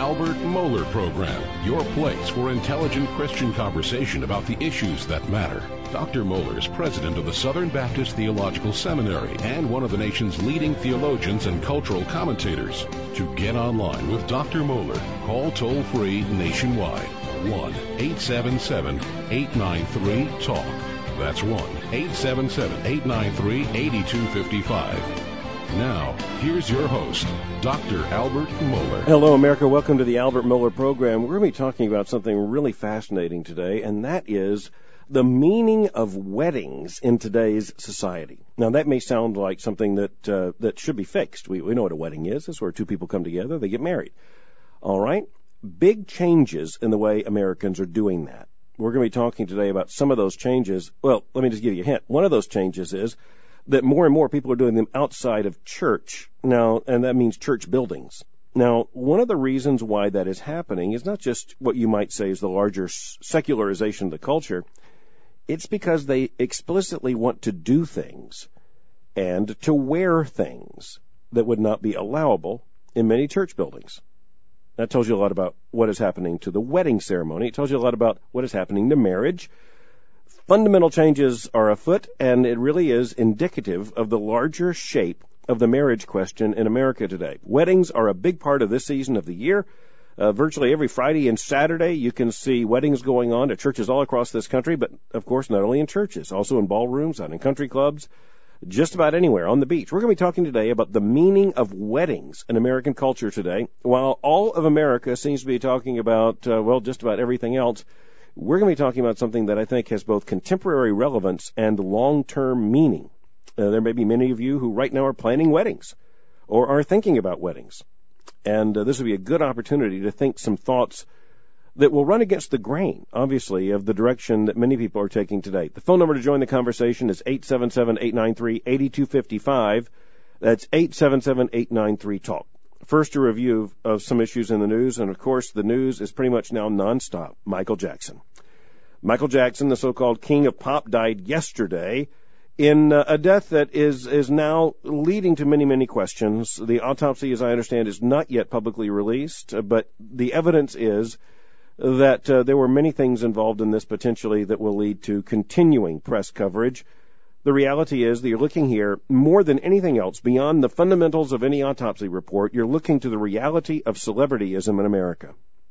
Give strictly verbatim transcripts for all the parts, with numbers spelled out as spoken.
Albert Mohler Program, your place for intelligent Christian conversation about the issues that matter. Doctor Mohler is president of the Southern Baptist Theological Seminary and one of the nation's leading theologians and cultural commentators. To get online with Doctor Mohler, call toll-free nationwide, one eight seven seven, eight nine three, talk. That's one eight seven seven, eight nine three, eight two five five. Now, here's your host, Doctor Albert Mohler. Hello, America. Welcome to the Albert Mohler Program. We're going to be talking about something really fascinating today, and that is the meaning of weddings in today's society. Now, that may sound like something that uh, that should be fixed. We, we know what a wedding is. It's where two people come together, they get married. All right? Big changes in the way Americans are doing that. We're going to be talking today about some of those changes. Well, let me just give you a hint. One of those changes is that more and more people are doing them outside of church now, and that means church buildings. Now, one of the reasons why that is happening is not just what you might say is the larger secularization of the culture. It's because they explicitly want to do things and to wear things that would not be allowable in many church buildings. That tells you a lot about what is happening to the wedding ceremony. It tells you a lot about what is happening to marriage. Fundamental changes are afoot, and it really is indicative of the larger shape of the marriage question in America today. Weddings are a big part of this season of the year. Uh, virtually every Friday and Saturday, you can see weddings going on at churches all across this country, but, of course, not only in churches, also in ballrooms, out in country clubs, just about anywhere, on the beach. We're going to be talking today about the meaning of weddings in American culture today. While all of America seems to be talking about, uh, well, just about everything else, we're going to be talking about something that I think has both contemporary relevance and long-term meaning. Uh, there may be many of you who right now are planning weddings or are thinking about weddings. And uh, this will be a good opportunity to think some thoughts that will run against the grain, obviously, of the direction that many people are taking today. The phone number to join the conversation is eight seven seven, eight nine three, eight two five five. That's eight seven seven, eight nine three, talk. First, a review of, of some issues in the news, and of course, the news is pretty much now nonstop. Michael Jackson. Michael Jackson, the so-called king of pop, died yesterday in uh, a death that is is now leading to many, many questions. The autopsy, as I understand, is not yet publicly released, uh, but the evidence is that uh, there were many things involved in this potentially that will lead to continuing press coverage. The reality is that you're looking here, more than anything else, beyond the fundamentals of any autopsy report, you're looking to the reality of celebrityism in America.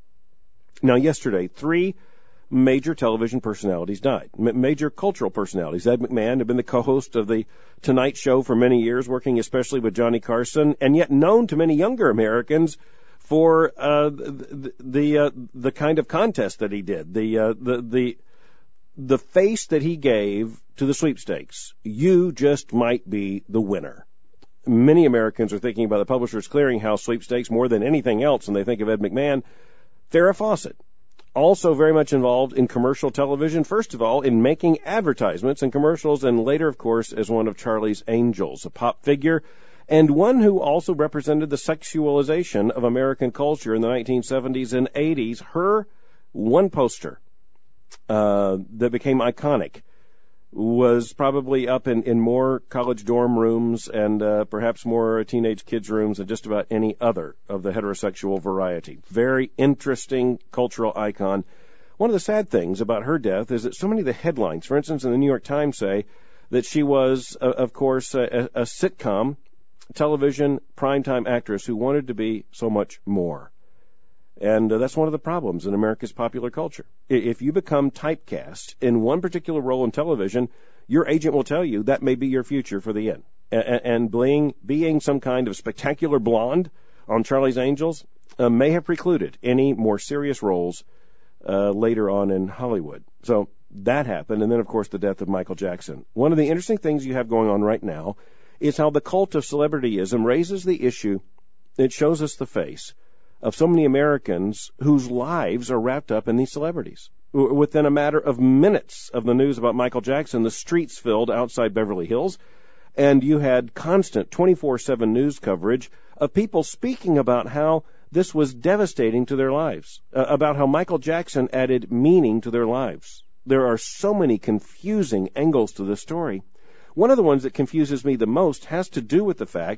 Now, yesterday, three major television personalities died, M- major cultural personalities. Ed McMahon had been the co-host of the Tonight Show for many years, working especially with Johnny Carson, and yet known to many younger Americans for uh, the the, uh, the kind of contest that he did, the uh, the the the face that he gave to the sweepstakes. You just might be the winner. Many Americans are thinking about the Publishers Clearinghouse sweepstakes more than anything else, and they think of Ed McMahon. Farrah Fawcett, also very much involved in commercial television, first of all, in making advertisements and commercials, and later, of course, as one of Charlie's Angels, a pop figure, and one who also represented the sexualization of American culture in the nineteen seventies and eighties. Her one poster uh, that became iconic was probably up in, in more college dorm rooms and uh, perhaps more teenage kids' rooms than just about any other of the heterosexual variety. Very interesting cultural icon. One of the sad things about her death is that so many of the headlines, for instance, in the New York Times, say that she was, uh, of course, a, a sitcom television primetime actress who wanted to be so much more. And uh, that's one of the problems in America's popular culture. If you become typecast in one particular role in television, your agent will tell you that may be your future for the end. And, and being, being some kind of spectacular blonde on Charlie's Angels uh, may have precluded any more serious roles uh, later on in Hollywood. So that happened. And then, of course, the death of Michael Jackson. One of the interesting things you have going on right now is how the cult of celebrityism raises the issue. It shows us the face of so many Americans whose lives are wrapped up in these celebrities. Within a matter of minutes of the news about Michael Jackson, the streets filled outside Beverly Hills, and you had constant twenty-four seven news coverage of people speaking about how this was devastating to their lives, uh, about how Michael Jackson added meaning to their lives. There are so many confusing angles to this story. One of the ones that confuses me the most has to do with the fact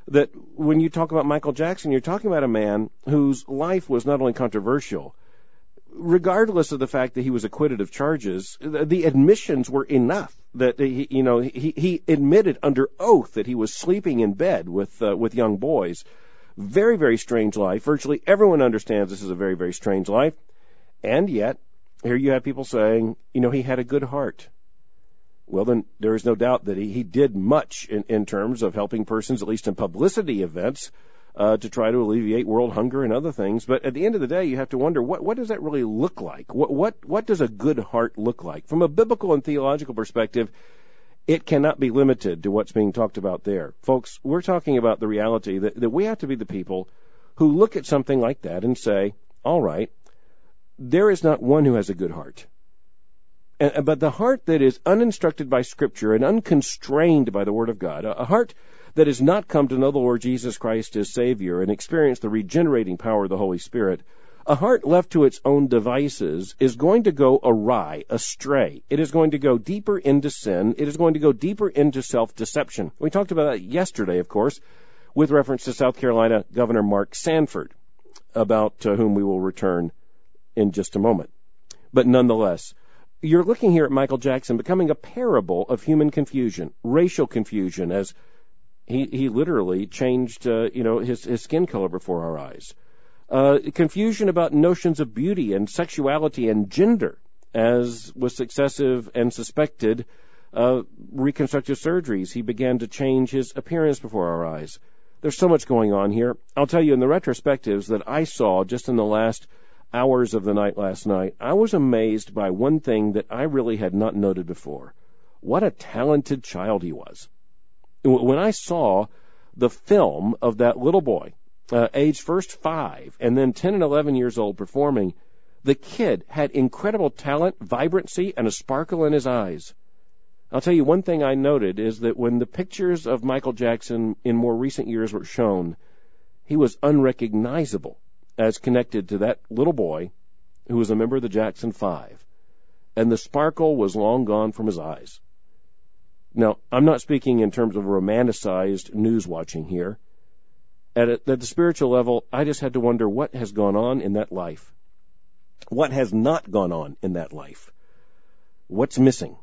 that when you talk about Michael Jackson, you're talking about a man whose life was not only controversial, regardless of the fact that he was acquitted of charges, the admissions were enough that he, you know, he, he admitted under oath that he was sleeping in bed with uh, with young boys. Very, very strange life. Virtually everyone understands this is a very, very strange life. And yet, here you have people saying, you know, he had a good heart. Well, then there is no doubt that he, he did much in, in terms of helping persons, at least in publicity events, uh, to try to alleviate world hunger and other things. But at the end of the day, you have to wonder, what, what does that really look like? What, what, what does a good heart look like? From a biblical and theological perspective, it cannot be limited to what's being talked about there. Folks, we're talking about the reality that, that we have to be the people who look at something like that and say, all right, there is not one who has a good heart. And, but the heart that is uninstructed by Scripture and unconstrained by the Word of God, a, a heart that has not come to know the Lord Jesus Christ as Savior and experience the regenerating power of the Holy Spirit, a heart left to its own devices is going to go awry, astray. It is going to go deeper into sin. It is going to go deeper into self-deception. We talked about that yesterday, of course, with reference to South Carolina Governor Mark Sanford, about uh, whom we will return in just a moment. But nonetheless, you're looking here at Michael Jackson becoming a parable of human confusion, racial confusion, as he, he literally changed, uh, you know, his, his skin color before our eyes. Uh, confusion about notions of beauty and sexuality and gender, as with successive and suspected uh, reconstructive surgeries, he began to change his appearance before our eyes. There's so much going on here. I'll tell you, in the retrospectives that I saw just in the last hours of the night last night, I was amazed by one thing that I really had not noted before. What a talented child he was. When I saw the film of that little boy, Uh, age first five, and then ten and eleven years old performing, the kid had incredible talent, vibrancy, and a sparkle in his eyes. I'll tell you one thing I noted is that when the pictures of Michael Jackson in more recent years were shown, he was unrecognizable as connected to that little boy who was a member of the Jackson Five, and the sparkle was long gone from his eyes. Now, I'm not speaking in terms of romanticized news watching here. At, a, at the spiritual level, I just had to wonder what has gone on in that life. What has not gone on in that life? What's missing?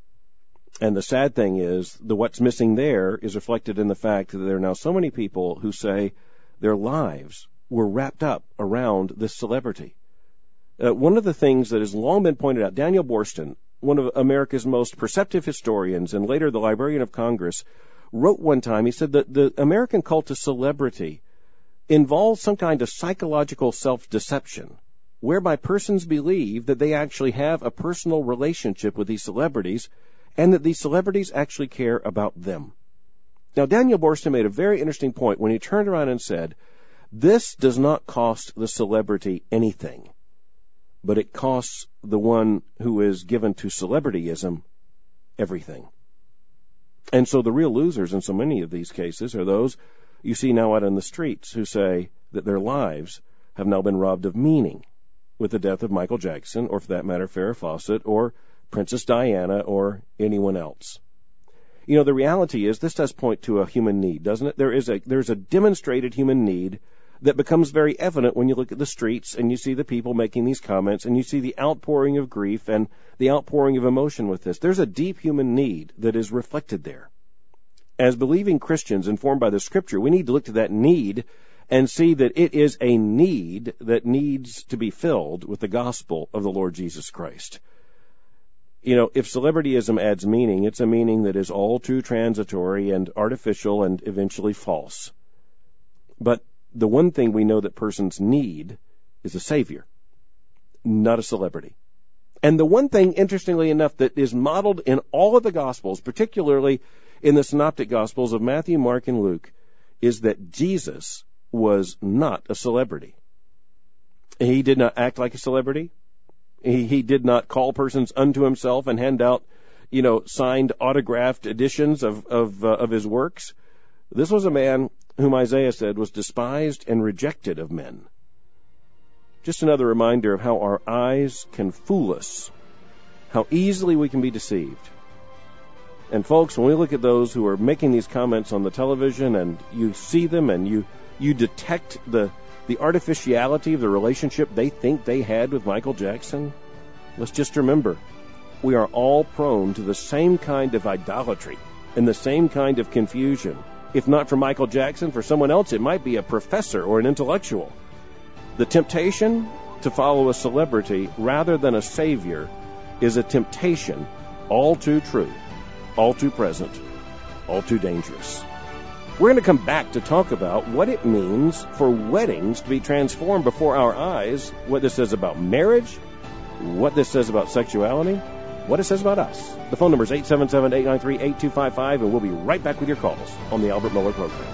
And the sad thing is, the what's missing there is reflected in the fact that there are now so many people who say their lives were wrapped up around this celebrity. Uh, one of the things that has long been pointed out, Daniel Boorstin, one of America's most perceptive historians and later the Librarian of Congress, wrote one time, he said that the American cult of celebrity involves some kind of psychological self-deception, whereby persons believe that they actually have a personal relationship with these celebrities and that these celebrities actually care about them. Now, Daniel Boorstin made a very interesting point when he turned around and said, this does not cost the celebrity anything, but it costs the one who is given to celebrityism everything. And so the real losers in so many of these cases are those you see now out in the streets who say that their lives have now been robbed of meaning with the death of Michael Jackson, or for that matter, Farrah Fawcett, or Princess Diana, or anyone else. You know, the reality is this does point to a human need, doesn't it? There is a, there's a demonstrated human need that becomes very evident when you look at the streets and you see the people making these comments and you see the outpouring of grief and the outpouring of emotion with this. There's a deep human need that is reflected there. As believing Christians informed by the Scripture, we need to look to that need and see that it is a need that needs to be filled with the gospel of the Lord Jesus Christ. You know, if celebrityism adds meaning, it's a meaning that is all too transitory and artificial and eventually false. But the one thing we know that persons need is a Savior, not a celebrity. And the one thing, interestingly enough, that is modeled in all of the Gospels, particularly in the Synoptic Gospels of Matthew, Mark, and Luke, is that Jesus was not a celebrity. He did not act like a celebrity. He, he did not call persons unto himself and hand out, you know, signed, autographed editions of, of, uh, of his works. This was a man whom Isaiah said was despised and rejected of men. Just another reminder of how our eyes can fool us, how easily we can be deceived. And folks, when we look at those who are making these comments on the television and you see them and you, you detect the, the artificiality of the relationship they think they had with Michael Jackson, let's just remember, we are all prone to the same kind of idolatry and the same kind of confusion. If not for Michael Jackson, for someone else, it might be a professor or an intellectual. The temptation to follow a celebrity rather than a savior is a temptation all too true, all too present, all too dangerous. We're going to come back to talk about what it means for weddings to be transformed before our eyes, what this says about marriage, what this says about sexuality, what it says about us. The phone number is eight seven seven, eight nine three, eight two five five, and we'll be right back with your calls on the Albert Mohler Program.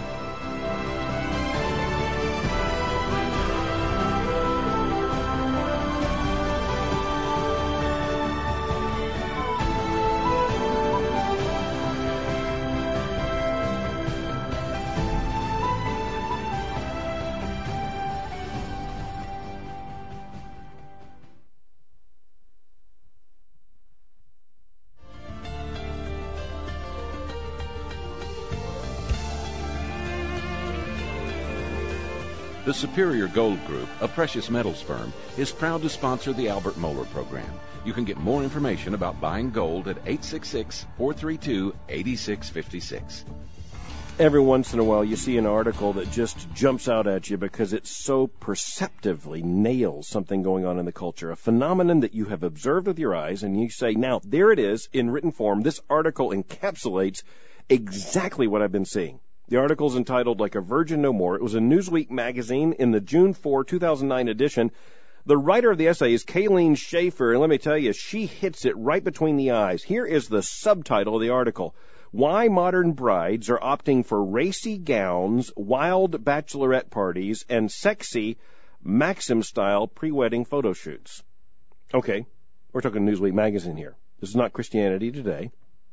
The Superior Gold Group, a precious metals firm, is proud to sponsor the Albert Mohler Program. You can get more information about buying gold at eight six six, four three two, eight six five six. Every once in a while you see an article that just jumps out at you because it so perceptively nails something going on in the culture, a phenomenon that you have observed with your eyes, and you say, now, there it is in written form. This article encapsulates exactly what I've been seeing. The article is entitled Like a Virgin No More. It was in Newsweek magazine in the June fourth, two thousand nine edition. The writer of the essay is Kayleen Schaefer, and let me tell you, she hits it right between the eyes. Here is the subtitle of the article: Why Modern Brides Are Opting for Racy Gowns, Wild Bachelorette Parties, and Sexy Maxim-Style Pre-Wedding Photo Shoots. Okay, we're talking Newsweek magazine here. This is not Christianity Today.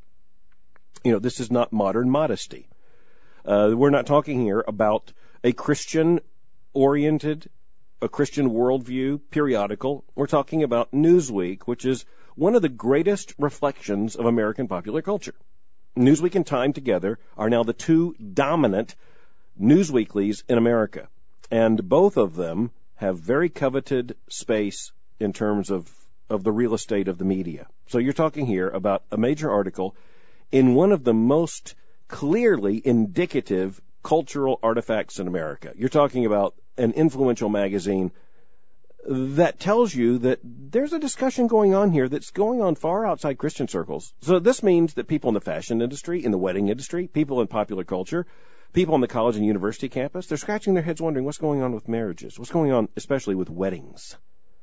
You know, this is not modern modesty. Uh, we're not talking here about a Christian-oriented, a Christian worldview periodical. We're talking about Newsweek, which is one of the greatest reflections of American popular culture. Newsweek and Time together are now the two dominant news weeklies in America, and both of them have very coveted space in terms of, of the real estate of the media. So you're talking here about a major article in one of the most clearly indicative cultural artifacts in America. You're talking about an influential magazine that tells you that there's a discussion going on here that's going on far outside Christian circles. So this means that people in the fashion industry, in the wedding industry, people in popular culture, people on the college and university campus, they're scratching their heads wondering what's going on with marriages, what's going on especially with weddings.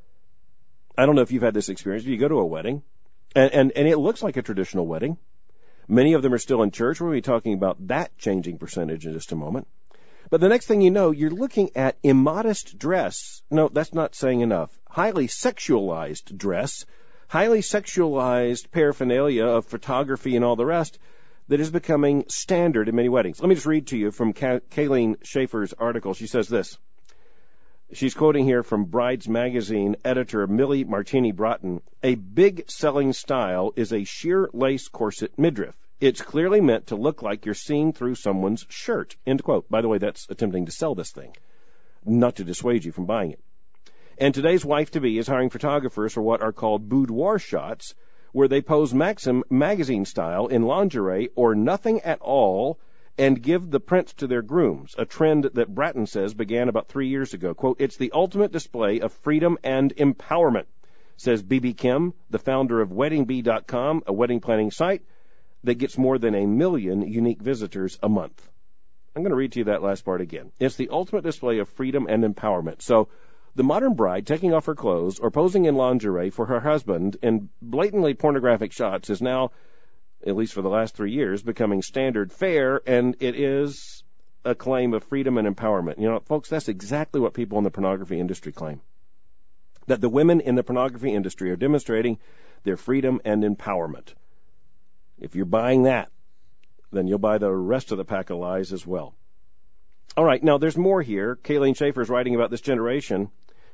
I don't know if you've had this experience. You go to a wedding, and, and, and it looks like a traditional wedding. Many of them are still in church. We're going to be talking about that changing percentage in just a moment. But the next thing you know, you're looking at immodest dress. No, that's not saying enough. Highly sexualized dress, highly sexualized paraphernalia of photography and all the rest that is becoming standard in many weddings. Let me just read to you from Ka- Kayleen Schaefer's article. She says this. She's quoting here from Brides Magazine editor Millie Martini Broughton. A big selling style is a sheer lace corset midriff. It's clearly meant to look like you're seeing through someone's shirt. End quote. By the way, that's attempting to sell this thing, not to dissuade you from buying it. And today's wife-to-be is hiring photographers for what are called boudoir shots, where they pose Maxim magazine style in lingerie or nothing at all and give the prints to their grooms, a trend that Bratton says began about three years ago. Quote, it's the ultimate display of freedom and empowerment, says B B Kim, the founder of wedding bee dot com, a wedding planning site that gets more than a million unique visitors a month. I'm going to read to you that last part again. It's the ultimate display of freedom and empowerment. So the modern bride taking off her clothes or posing in lingerie for her husband in blatantly pornographic shots is now, at least for the last three years, becoming standard fare, and it is a claim of freedom and empowerment. You know, folks, that's exactly what people in the pornography industry claim, that the women in the pornography industry are demonstrating their freedom and empowerment. If you're buying that, then you'll buy the rest of the pack of lies as well. All right, now there's more here. Kayleen Schaefer is writing about this generation.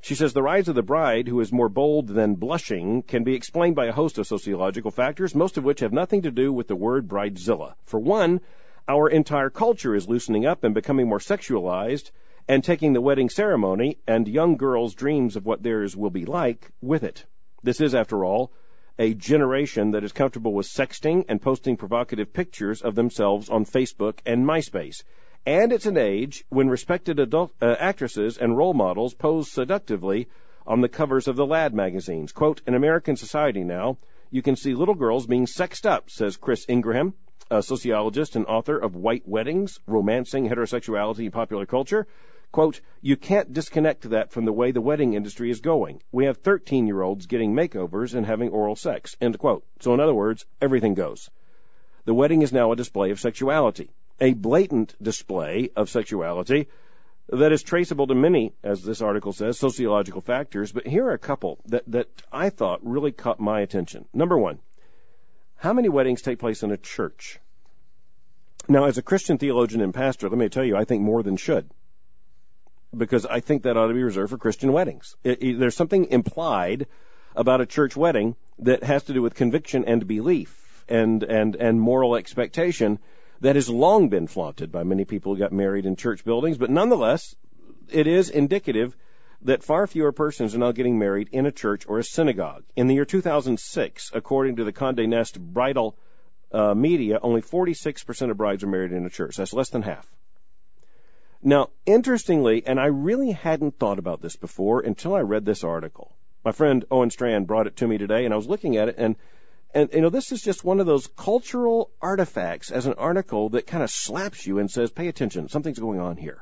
She says the rise of the bride, who is more bold than blushing, can be explained by a host of sociological factors, most of which have nothing to do with the word bridezilla. For one, our entire culture is loosening up and becoming more sexualized and taking the wedding ceremony and young girls' dreams of what theirs will be like with it. This is, after all, a generation that is comfortable with sexting and posting provocative pictures of themselves on Facebook and MySpace. And it's an age when respected adult uh, actresses and role models pose seductively on the covers of the Lad magazines. Quote, in American society now, you can see little girls being sexed up, says Chris Ingraham, a sociologist and author of White Weddings, Romancing Heterosexuality in Popular Culture. Quote, you can't disconnect that from the way the wedding industry is going. We have thirteen-year-olds getting makeovers and having oral sex, end quote. So in other words, everything goes. The wedding is now a display of sexuality, a blatant display of sexuality that is traceable to many, as this article says, sociological factors. But here are a couple that, that I thought really caught my attention. Number one, how many weddings take place in a church? Now, as a Christian theologian and pastor, let me tell you, I think more than should, because I think that ought to be reserved for Christian weddings. It, it, there's something implied about a church wedding that has to do with conviction and belief and, and, and moral expectation that has long been flaunted by many people who got married in church buildings. But nonetheless, it is indicative that far fewer persons are now getting married in a church or a synagogue. In the year two thousand six, according to the Condé Nast Bridal uh, Media, only forty-six percent of brides are married in a church. That's less than half. Now, interestingly, and I really hadn't thought about this before until I read this article. My friend Owen Strand brought it to me today, and I was looking at it, and, and you know, this is just one of those cultural artifacts as an article that kind of slaps you and says, pay attention, something's going on here.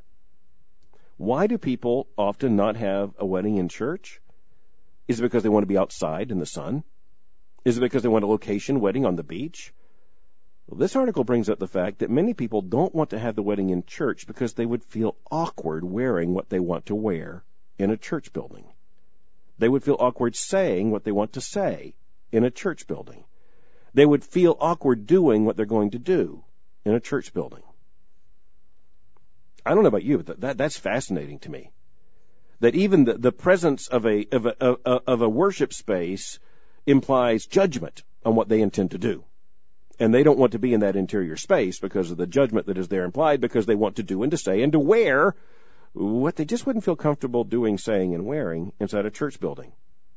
Why do people often not have a wedding in church? Is it because they want to be outside in the sun? Is it because they want a location wedding on the beach? Well, this article brings up the fact that many people don't want to have the wedding in church because they would feel awkward wearing what they want to wear in a church building. They would feel awkward saying what they want to say in a church building. They would feel awkward doing what they're going to do in a church building. I don't know about you, but that, that's fascinating to me. That even the, the presence of a, of a, of, of a worship space implies judgment on what they intend to do. And they don't want to be in that interior space because of the judgment that is there implied, because they want to do and to say and to wear what they just wouldn't feel comfortable doing, saying, and wearing inside a church building.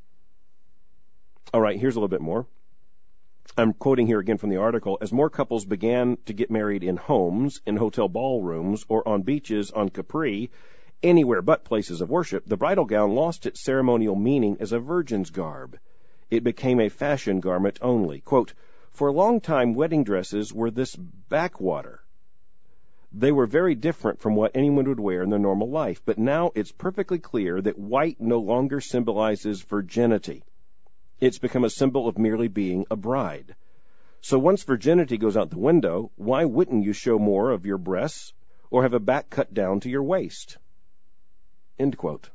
All right, here's a little bit more. I'm quoting here again from the article. As more couples began to get married in homes, in hotel ballrooms, or on beaches on Capri, anywhere but places of worship, the bridal gown lost its ceremonial meaning as a virgin's garb. It became a fashion garment only. Quote, for a long time, wedding dresses were this backwater. They were very different from what anyone would wear in their normal life, but now it's perfectly clear that white no longer symbolizes virginity. It's become a symbol of merely being a bride. So once virginity goes out the window, why wouldn't you show more of your breasts or have a back cut down to your waist? End quote.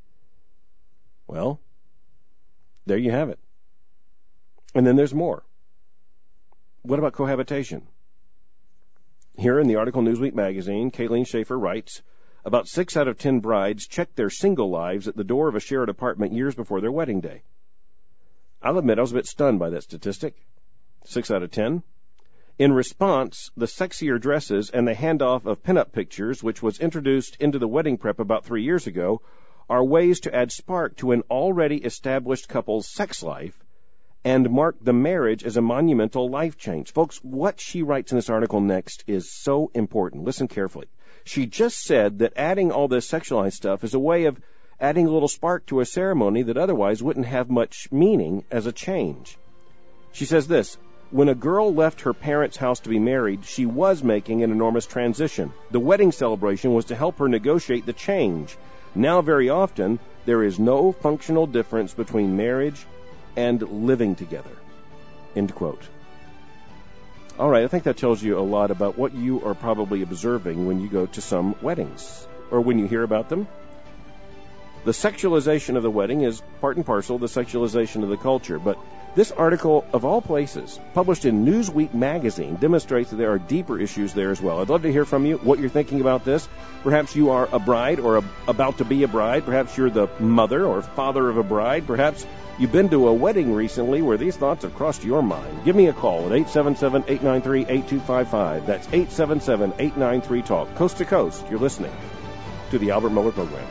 Well, there you have it. And then there's more. What about cohabitation? Here in the article Newsweek magazine, Kayleen Schaefer writes, about six out of ten brides checked their single lives at the door of a shared apartment years before their wedding day. I'll admit I was a bit stunned by that statistic. Six out of ten. In response, the sexier dresses and the handoff of pinup pictures, which was introduced into the wedding prep about three years ago, are ways to add spark to an already established couple's sex life and mark the marriage as a monumental life change. Folks, what she writes in this article next is so important. Listen carefully. She just said that adding all this sexualized stuff is a way of adding a little spark to a ceremony that otherwise wouldn't have much meaning as a change. She says this, when a girl left her parents' house to be married, she was making an enormous transition. The wedding celebration was to help her negotiate the change. Now, very often, there is no functional difference between marriage and living together. End quote. All right, I think that tells you a lot about what you are probably observing when you go to some weddings or when you hear about them. The sexualization of the wedding is part and parcel the sexualization of the culture. But this article, of all places, published in Newsweek magazine, demonstrates that there are deeper issues there as well. I'd love to hear from you what you're thinking about this. Perhaps you are a bride or a, about to be a bride. Perhaps you're the mother or father of a bride. Perhaps you've been to a wedding recently where these thoughts have crossed your mind. Give me a call at eight seven seven, eight nine three, eight two five five. That's eight seven seven, eight nine three, TALK. Coast to coast, you're listening to the Albert Mohler Program.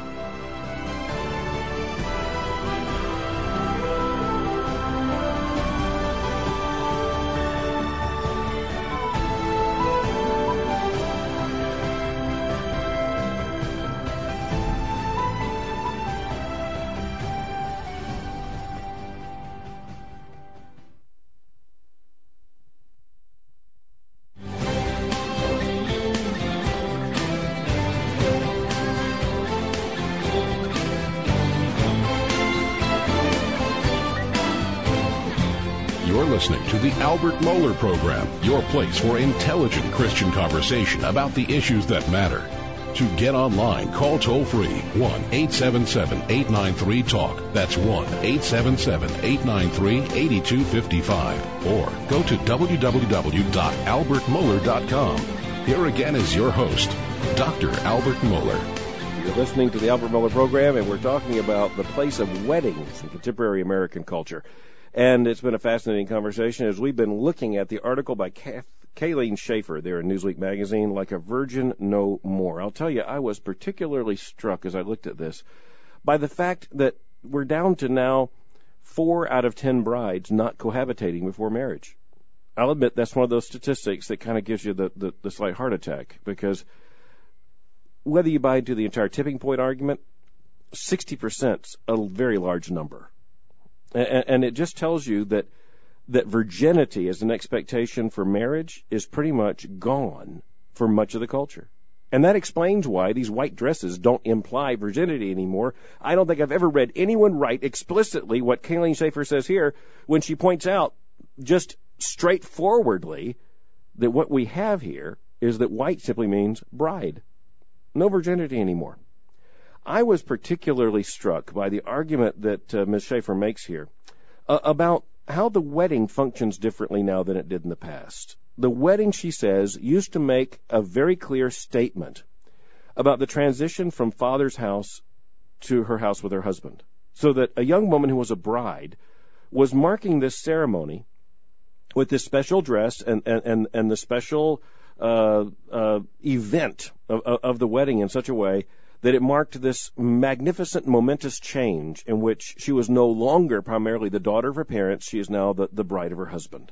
Listening to the Albert Mohler Program, your place for intelligent Christian conversation about the issues that matter. To get online, call toll-free one eight seven seven, eight nine three, TALK. That's one eight seven seven, eight nine three, eight two five five. Or go to w w w dot albert mohler dot com. Here again is your host, Doctor Albert Mohler. You're listening to the Albert Mohler Program, and we're talking about the place of weddings in contemporary American culture. And it's been a fascinating conversation as we've been looking at the article by Kath, Kayleen Schaefer there in Newsweek magazine, Like a Virgin No More. I'll tell you, I was particularly struck as I looked at this by the fact that we're down to now four out of ten brides not cohabitating before marriage. I'll admit that's one of those statistics that kind of gives you the, the, the slight heart attack, because whether you buy into the entire tipping point argument, sixty percent's a very large number. And it just tells you that that virginity as an expectation for marriage is pretty much gone for much of the culture. And that explains why these white dresses don't imply virginity anymore. I don't think I've ever read anyone write explicitly what Kayleen Schaefer says here when she points out just straightforwardly that what we have here is that white simply means bride. No virginity anymore. I was particularly struck by the argument that uh, Miz Schaefer makes here uh, about how the wedding functions differently now than it did in the past. The wedding, she says, used to make a very clear statement about the transition from father's house to her house with her husband, so that a young woman who was a bride was marking this ceremony with this special dress and, and, and, and the special uh, uh, event of, of the wedding in such a way that it marked this magnificent, momentous change in which she was no longer primarily the daughter of her parents. She is now the, the bride of her husband.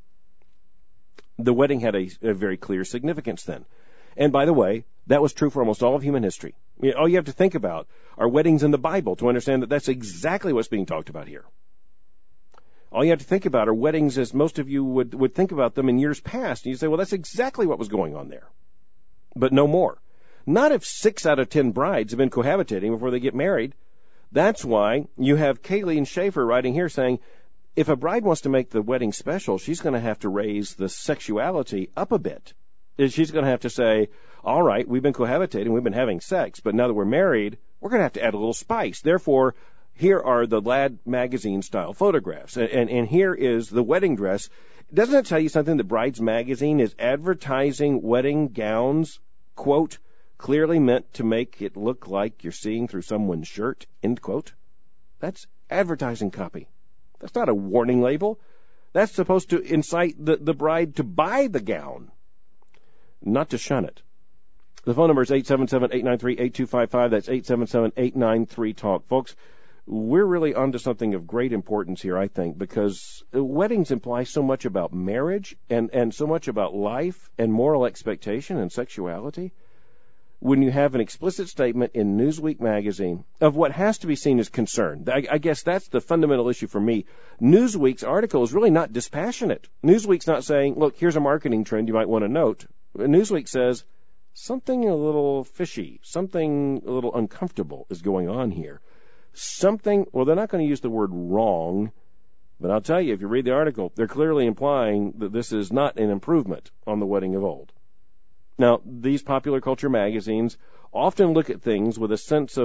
The wedding had a, a very clear significance then. And by the way, that was true for almost all of human history. You know, all you have to think about are weddings in the Bible to understand that that's exactly what's being talked about here. All you have to think about are weddings as most of you would, would think about them in years past. And you say, well, that's exactly what was going on there. But no more. Not if six out of ten brides have been cohabitating before they get married. That's why you have Kayleen Schaefer writing here saying, if a bride wants to make the wedding special, she's going to have to raise the sexuality up a bit. She's going to have to say, all right, we've been cohabitating, we've been having sex, but now that we're married, we're going to have to add a little spice. Therefore, here are the Lad magazine-style photographs, and, and, and here is the wedding dress. Doesn't it tell you something that Brides magazine is advertising wedding gowns, quote, clearly meant to make it look like you're seeing through someone's shirt, end quote? That's advertising copy. That's not a warning label. That's supposed to incite the, the bride to buy the gown, not to shun it. The phone number is eight seven seven, eight nine three, eight two five five. That's eight seven seven, eight nine three, TALK. Folks, we're really onto something of great importance here, I think, because weddings imply so much about marriage and, and so much about life and moral expectation and sexuality. When you have an explicit statement in Newsweek magazine of what has to be seen as concern. I, I guess that's the fundamental issue for me. Newsweek's article is really not dispassionate. Newsweek's not saying, look, here's a marketing trend you might want to note. Newsweek says something a little fishy, something a little uncomfortable is going on here. Something, well, they're not going to use the word wrong, but I'll tell you, if you read the article, they're clearly implying that this is not an improvement on the wedding of old. Now, these popular culture magazines often look at things with a sense of,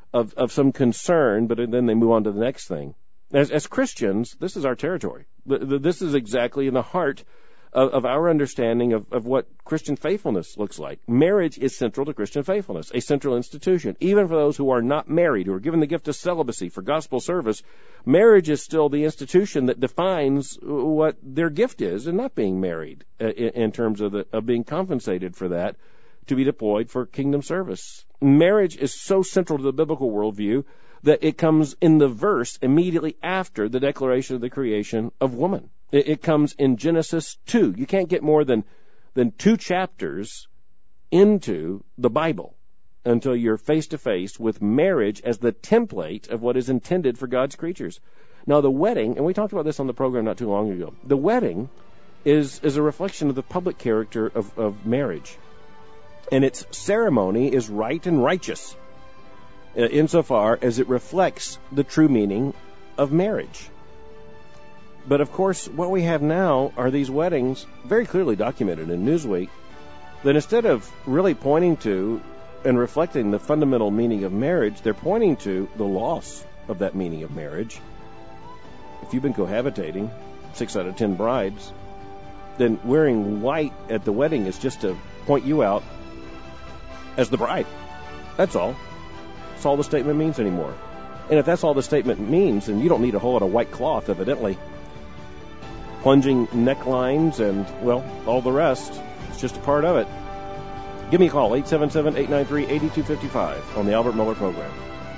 of, of some concern, but then they move on to the next thing. As, as Christians, this is our territory. This is exactly in the heart of, of our understanding of, of what Christian faithfulness looks like. Marriage is central to Christian faithfulness, a central institution. Even for those who are not married, who are given the gift of celibacy for gospel service, marriage is still the institution that defines what their gift is in not being married, in, in terms of, the, of being compensated for that to be deployed for kingdom service. Marriage is so central to the biblical worldview that it comes in the verse immediately after the declaration of the creation of woman. It, it comes in Genesis two. You can't get more than, than two chapters into the Bible until you're face to face with marriage as the template of what is intended for God's creatures. Now, the wedding, and we talked about this on the program not too long ago, the wedding is, is a reflection of the public character of, of marriage. And its ceremony is right and righteous, insofar as it reflects the true meaning of marriage. But of course, what we have now are these weddings, very clearly documented in Newsweek, that instead of really pointing to and reflecting the fundamental meaning of marriage, they're pointing to the loss of that meaning of marriage. If you've been cohabitating, six out of ten brides, then wearing white at the wedding is just to point you out as the bride. That's all. That's all the statement means anymore. And if that's all the statement means, then you don't need a whole lot of white cloth, evidently. Plunging necklines and, well, all the rest. It's just a part of it. Give me a call, eight seven seven, eight nine three, eight two five five on the Albert Mohler Program.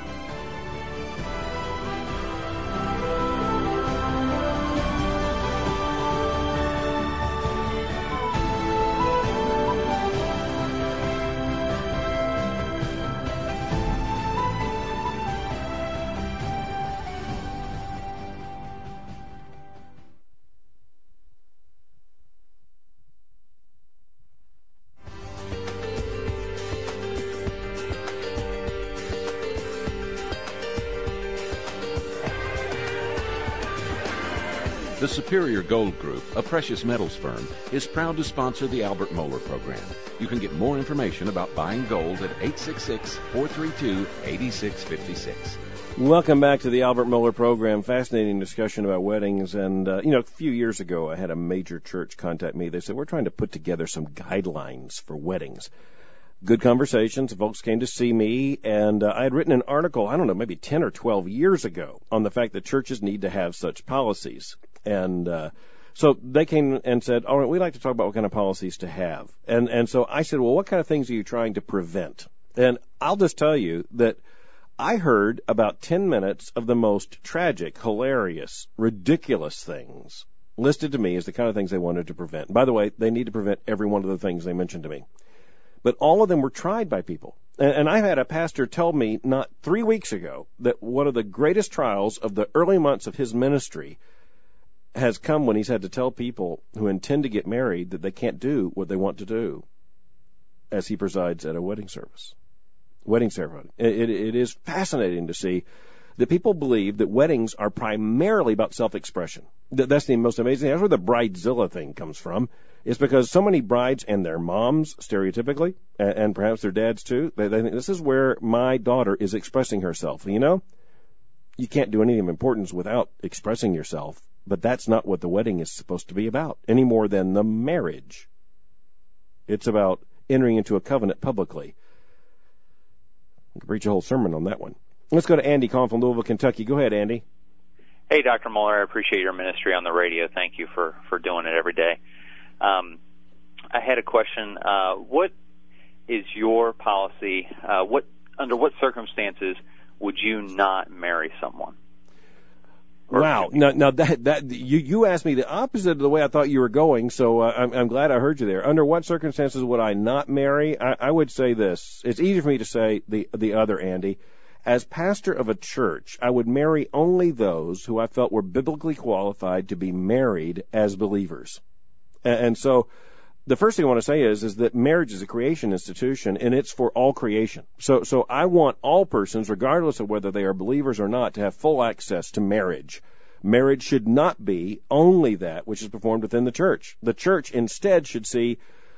The Superior Gold Group, a precious metals firm, is proud to sponsor the Albert Mohler Program. You can get more information about buying gold at eight six six, four three two, eight six five six. Welcome back to the Albert Mohler Program. Fascinating discussion about weddings. And, uh, you know, a few years ago, I had a major church contact me. They said, we're trying to put together some guidelines for weddings. Good conversations. Folks came to see me, and uh, I had written an article, I don't know, maybe ten or twelve years ago on the fact that churches need to have such policies. And uh, so they came and said, all right, we'd like to talk about what kind of policies to have. And and so I said, well, what kind of things are you trying to prevent? And I'll just tell you that I heard about ten minutes of the most tragic, hilarious, ridiculous things listed to me as the kind of things they wanted to prevent. By the way, they need to prevent every one of the things they mentioned to me. But all of them were tried by people. And, and I had a pastor tell me not three weeks ago that one of the greatest trials of the early months of his ministry has come when he's had to tell people who intend to get married that they can't do what they want to do as he presides at a wedding service, wedding ceremony. It, it, it is fascinating to see that people believe that weddings are primarily about self-expression. That's the most amazing thing. That's where the bridezilla thing comes from. It's because so many brides and their moms, stereotypically, and, and perhaps their dads too, they, they think this is where my daughter is expressing herself. You know, you can't do anything of importance without expressing yourself. But that's not what the wedding is supposed to be about, any more than the marriage. It's about entering into a covenant publicly. I could preach a whole sermon on that one. Let's go to Andy calling from Louisville, Kentucky. Go ahead, Andy. Hey, Doctor Mohler, I appreciate your ministry on the radio. Thank you for, for doing it every day. Um, I had a question. Uh, what is your policy? Uh, what under what circumstances would you not marry someone? Wow. Now, now that that you you asked me the opposite of the way I thought you were going, so uh, I'm, I'm glad I heard you there. Under what circumstances would I not marry? I, I would say this. It's easy for me to say the the other, Andy. As pastor of a church, I would marry only those who I felt were biblically qualified to be married as believers. And, and so the first thing I want to say is, is that marriage is a creation institution, and it's for all creation. So, so I want all persons, regardless of whether they are believers or not, to have full access to marriage. Marriage should not be only that which is performed within the church. The church instead should see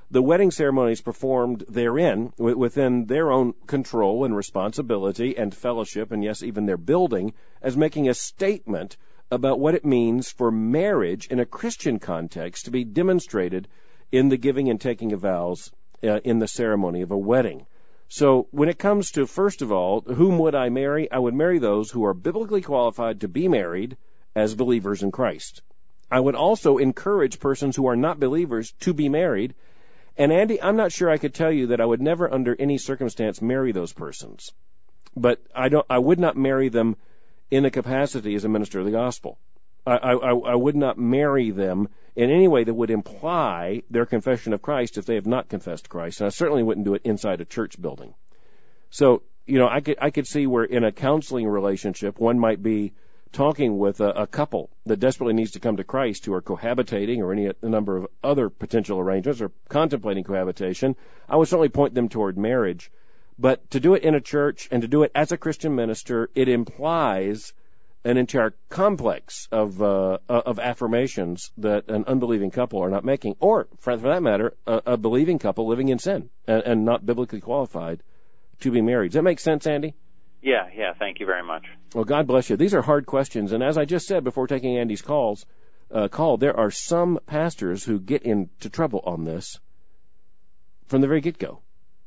the wedding ceremony is performed therein within their own control and responsibility and fellowship, and yes, even their building, as making a statement about what it means for marriage in a Christian context to be demonstrated in the giving and taking of vows uh, in the ceremony of a wedding. So when it comes to, first of all, whom would I marry? I would marry those who are biblically qualified to be married as believers in Christ. I would also encourage persons who are not believers to be married. And Andy, I'm not sure I could tell you that I would never under any circumstance marry those persons. But I don't, I would not marry them in a capacity as a minister of the gospel. I, I, I would not marry them in any way that would imply their confession of Christ if they have not confessed Christ. And I certainly wouldn't do it inside a church building. So, you know, I could, I could see where in a counseling relationship, one might be talking with a, a couple that desperately needs to come to Christ who are cohabitating or any a number of other potential arrangements or contemplating cohabitation. I would certainly point them toward marriage. But to do it in a church and to do it as a Christian minister, it implies an entire complex of uh, of affirmations that an unbelieving couple are not making, or, for that matter, a, a believing couple living in sin and, and not biblically qualified to be married. Does that make sense, Andy? Yeah, yeah, thank you very much. Well, God bless you. These are hard questions, and as I just said before taking Andy's calls, uh, call, there are some pastors who get into trouble on this from the very get-go,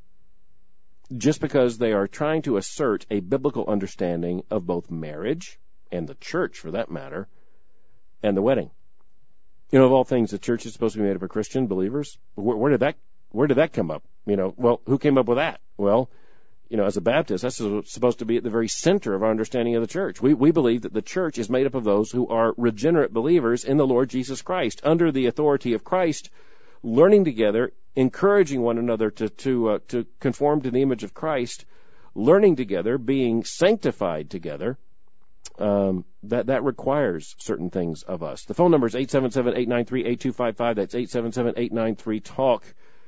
just because they are trying to assert a biblical understanding of both marriage and the church, for that matter, and the wedding. You know, of all things, the church is supposed to be made up of Christian believers. Where, where did that where did that come up? You know, well, who came up with that? Well, you know, as a Baptist, that's supposed to be at the very center of our understanding of the church. We we believe that the church is made up of those who are regenerate believers in the Lord Jesus Christ, under the authority of Christ, learning together, encouraging one another to to uh, to conform to the image of Christ, learning together, being sanctified together. Um, that that requires certain things of us. The phone number is eight seven seven, eight nine three, eight two five five. That's eight seven seven, eight nine three, talk.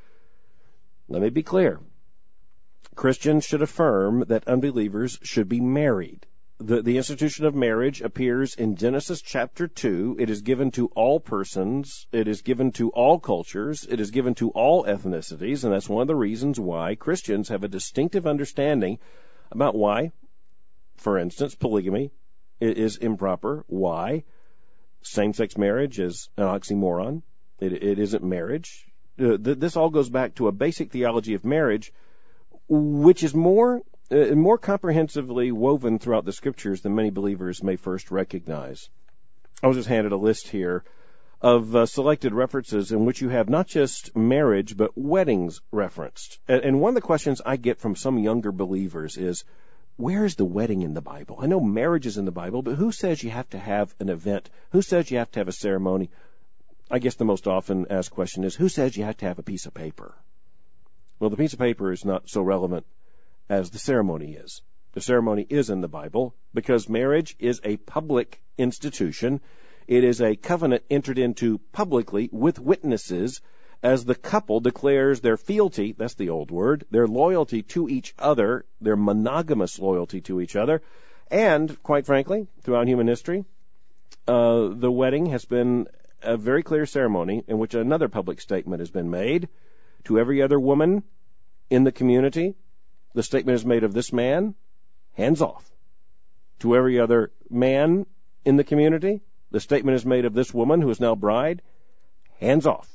Let me be clear. Christians should affirm that unbelievers should be married. The, the institution of marriage appears in Genesis chapter two. It is given to all persons. It is given to all cultures. It is given to all ethnicities, and that's one of the reasons why Christians have a distinctive understanding about why, for instance, polygamy is improper. Why? Same-sex marriage is an oxymoron. It, it isn't marriage. Uh, th- this all goes back to a basic theology of marriage, which is more uh, more comprehensively woven throughout the Scriptures than many believers may first recognize. I was just handed a list here of uh, selected references in which you have not just marriage, but weddings referenced. And, and one of the questions I get from some younger believers is, where's the wedding in the Bible? I know marriage is in the Bible, but who says you have to have an event? Who says you have to have a ceremony? I guess the most often asked question is, who says you have to have a piece of paper? Well, the piece of paper is not so relevant as the ceremony is. The ceremony is in the Bible because marriage is a public institution. It is a covenant entered into publicly with witnesses as the couple declares their fealty, that's the old word, their loyalty to each other, their monogamous loyalty to each other. And, quite frankly, throughout human history, uh, the wedding has been a very clear ceremony in which another public statement has been made. To every other woman in the community, the statement is made of this man, hands off. To every other man in the community, the statement is made of this woman who is now bride, hands off.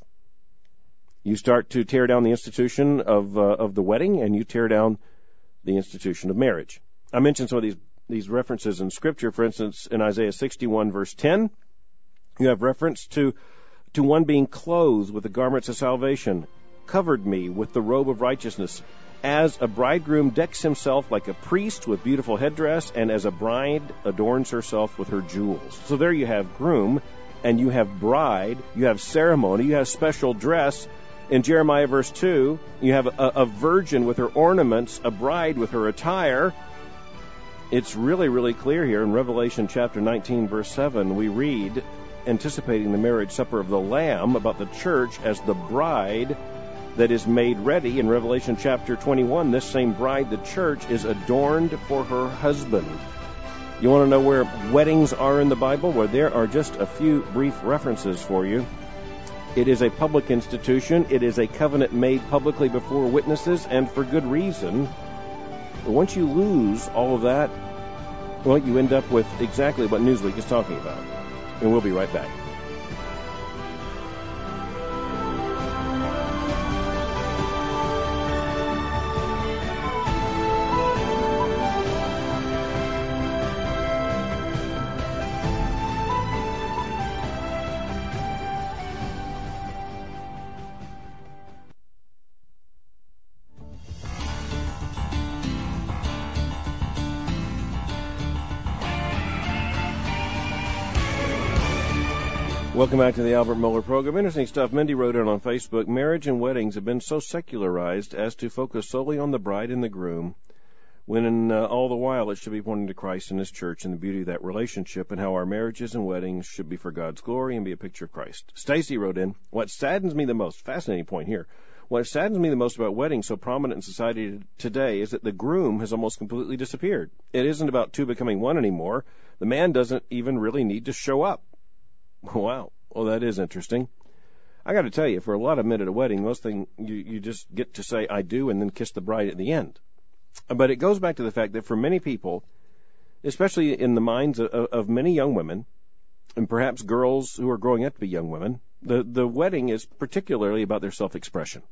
You start to tear down the institution of uh, of the wedding, and you tear down the institution of marriage. I mentioned some of these these references in Scripture. For instance, in Isaiah sixty-one, verse ten, you have reference to to one being clothed with the garments of salvation, covered me with the robe of righteousness, as a bridegroom decks himself like a priest with beautiful headdress, and as a bride adorns herself with her jewels. So there you have groom, and you have bride, you have ceremony, you have special dress. In Jeremiah verse two, you have a, a virgin with her ornaments, a bride with her attire. It's really, really clear here in Revelation chapter nineteen, verse seven. We read, anticipating the marriage supper of the Lamb, about the church as the bride that is made ready. In Revelation chapter twenty-one, this same bride, the church, is adorned for her husband. You want to know where weddings are in the Bible? Well, there are just a few brief references for you. It is a public institution. It is a covenant made publicly before witnesses, and for good reason. But once you lose all of that, well, you end up with exactly what Newsweek is talking about. And we'll be right back. Welcome back to the Albert Mohler program. Interesting stuff. Mindy wrote in on Facebook, marriage and weddings have been so secularized as to focus solely on the bride and the groom, when in, uh, all the while it should be pointing to Christ and His church and the beauty of that relationship, and how our marriages and weddings should be for God's glory and be a picture of Christ. Stacy wrote in, what saddens me the most, fascinating point here, what saddens me the most about weddings so prominent in society today is that the groom has almost completely disappeared. It isn't about two becoming one anymore. The man doesn't even really need to show up. Wow. Well, that is interesting. I got to tell you, for a lot of men at a wedding, most thing you, you just get to say, I do, and then kiss the bride at the end. But it goes back to the fact that for many people, especially in the minds of, of many young women, and perhaps girls who are growing up to be young women, the, the wedding is particularly about their self-expression.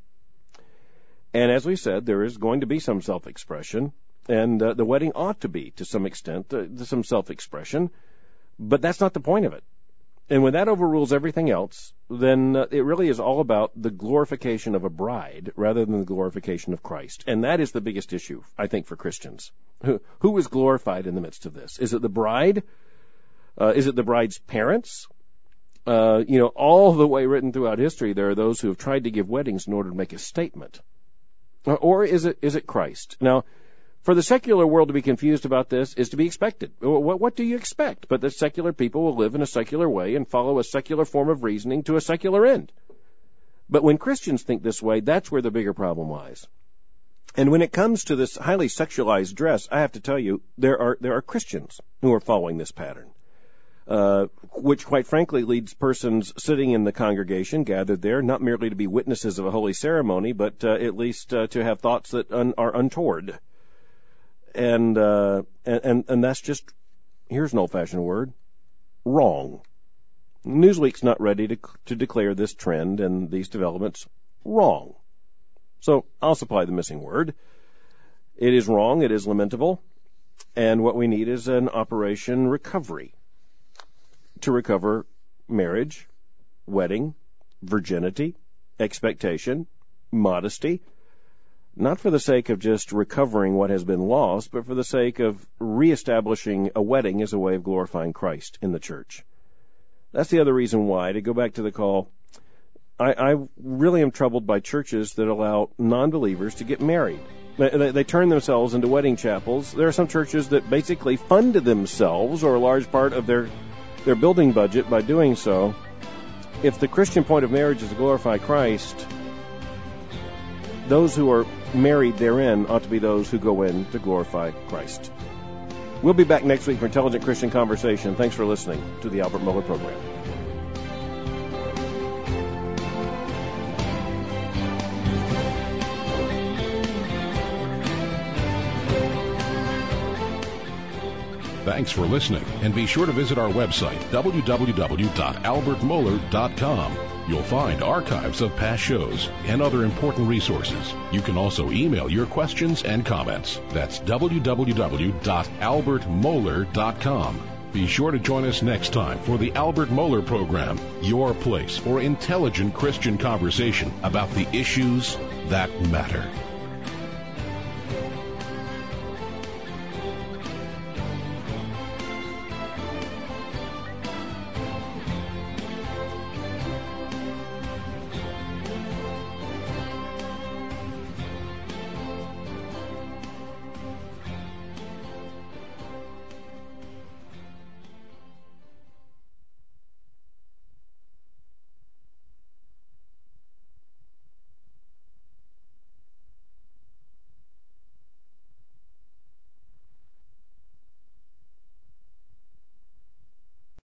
And as we said, there is going to be some self-expression, and uh, the wedding ought to be, to some extent, uh, some self-expression, but that's not the point of it. And when that overrules everything else, then uh, it really is all about the glorification of a bride rather than the glorification of Christ. And that is the biggest issue, I think, for Christians. Who, who is glorified in the midst of this? Is it the bride? Uh, is it the bride's parents? Uh, you know, all the way written throughout history, there are those who have tried to give weddings in order to make a statement. Or, or is it is it Christ? Now, for the secular world to be confused about this is to be expected. What, what do you expect? But that secular people will live in a secular way and follow a secular form of reasoning to a secular end. But when Christians think this way, that's where the bigger problem lies. And when it comes to this highly sexualized dress, I have to tell you, there are there are Christians who are following this pattern, uh, which quite frankly leads persons sitting in the congregation, gathered there, not merely to be witnesses of a holy ceremony, but uh, at least uh, to have thoughts that un- are untoward. And, uh, and, and that's just, here's an old-fashioned word, wrong. Newsweek's not ready to, to declare this trend and these developments wrong. So I'll supply the missing word. It is wrong, it is lamentable, and what we need is an operation recovery to recover marriage, wedding, virginity, expectation, modesty, not for the sake of just recovering what has been lost, but for the sake of reestablishing a wedding as a way of glorifying Christ in the church. That's the other reason why, to go back to the call, I, I really am troubled by churches that allow non-believers to get married. They, they, they turn themselves into wedding chapels. There are some churches that basically fund themselves or a large part of their, their building budget by doing so. If the Christian point of marriage is to glorify Christ, those who are married therein ought to be those who go in to glorify Christ. We'll be back next week for Intelligent Christian Conversation. Thanks for listening to the Albert Mohler Program. Thanks for listening, and be sure to visit our website, w w w dot albert mohler dot com. You'll find archives of past shows and other important resources. You can also email your questions and comments. That's w w w dot albert mohler dot com. Be sure to join us next time for the Albert Mohler Program, your place for intelligent Christian conversation about the issues that matter.